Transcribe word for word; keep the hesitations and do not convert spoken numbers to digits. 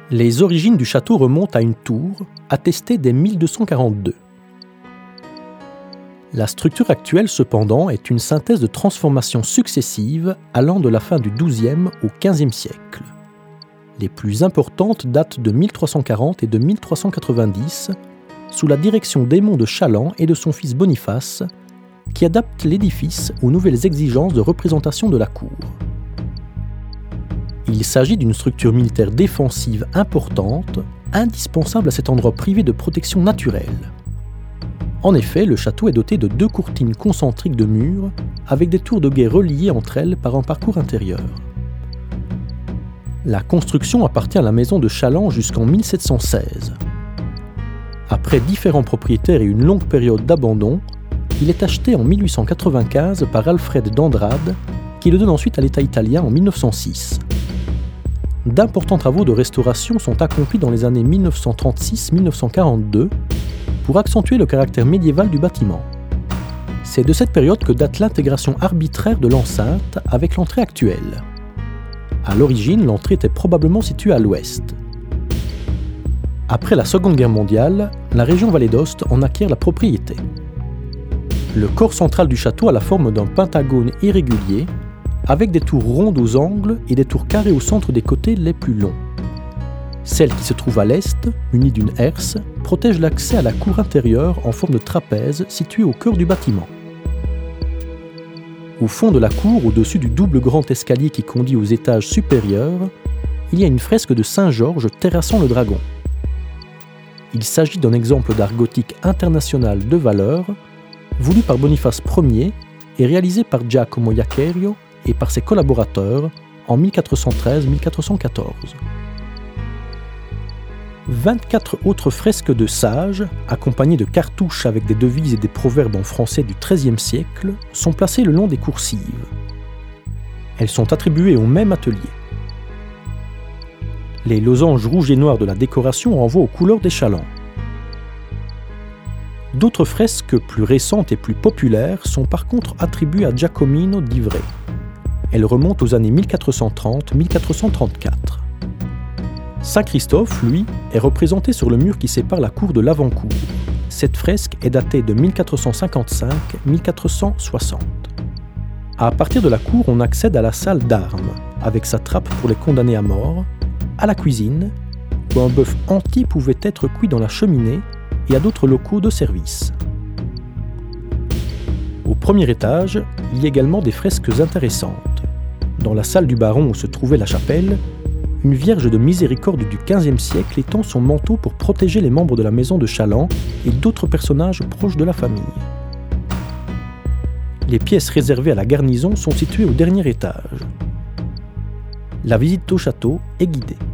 Les origines du château remontent à une tour, attestée dès mille deux cent quarante-deux. La structure actuelle, cependant, est une synthèse de transformations successives allant de la fin du douzième au quinzième siècle. Les plus importantes datent de mille trois cent quarante et de mille trois cent quatre-vingt-dix, sous la direction d'Aymon de Chaland et de son fils Boniface, qui adaptent l'édifice aux nouvelles exigences de représentation de la cour. Il s'agit d'une structure militaire défensive importante, indispensable à cet endroit privé de protection naturelle. En effet, le château est doté de deux courtines concentriques de murs, avec des tours de guet reliées entre elles par un parcours intérieur. La construction appartient à la maison de Chaland jusqu'en mille sept cent seize. Après différents propriétaires et une longue période d'abandon, il est acheté en mille huit cent quatre-vingt-quinze par Alfred d'Andrade, qui le donne ensuite à l'État italien en mille neuf cent six. D'importants travaux de restauration sont accomplis dans les années mille neuf cent trente-six à mille neuf cent quarante-deux pour accentuer le caractère médiéval du bâtiment. C'est de cette période que date l'intégration arbitraire de l'enceinte avec l'entrée actuelle. À l'origine, l'entrée était probablement située à l'ouest. Après la Seconde Guerre mondiale, la région Vallée d'Aoste en acquiert la propriété. Le corps central du château a la forme d'un pentagone irrégulier, avec des tours rondes aux angles et des tours carrées au centre des côtés les plus longs. Celle qui se trouve à l'est, munie d'une herse, protège l'accès à la cour intérieure en forme de trapèze située au cœur du bâtiment. Au fond de la cour, au-dessus du double grand escalier qui conduit aux étages supérieurs, il y a une fresque de Saint Georges terrassant le dragon. Il s'agit d'un exemple d'art gothique international de valeur, voulu par Boniface Ier et réalisé par Giacomo Iaccherio et par ses collaborateurs en mille quatre cent treize à mille quatre cent quatorze. vingt-quatre autres fresques de sages, accompagnées de cartouches avec des devises et des proverbes en français du treizième siècle, sont placées le long des coursives. Elles sont attribuées au même atelier. Les losanges rouges et noirs de la décoration renvoient aux couleurs des chalands. D'autres fresques plus récentes et plus populaires sont par contre attribuées à Giacomino d'Ivrea. Elles remontent aux années mille quatre cent trente à mille quatre cent trente-quatre. Saint-Christophe, lui, est représenté sur le mur qui sépare la cour de l'avant-cour. Cette fresque est datée de mille quatre cent cinquante-cinq à mille quatre cent soixante. À partir de la cour, on accède à la salle d'armes, avec sa trappe pour les condamnés à mort, à la cuisine, où un bœuf entier pouvait être cuit dans la cheminée, et à d'autres locaux de service. Au premier étage, il y a également des fresques intéressantes. Dans la salle du baron où se trouvait la chapelle, une Vierge de Miséricorde du quinzième siècle étend son manteau pour protéger les membres de la maison de Chaland et d'autres personnages proches de la famille. Les pièces réservées à la garnison sont situées au dernier étage. La visite au château est guidée.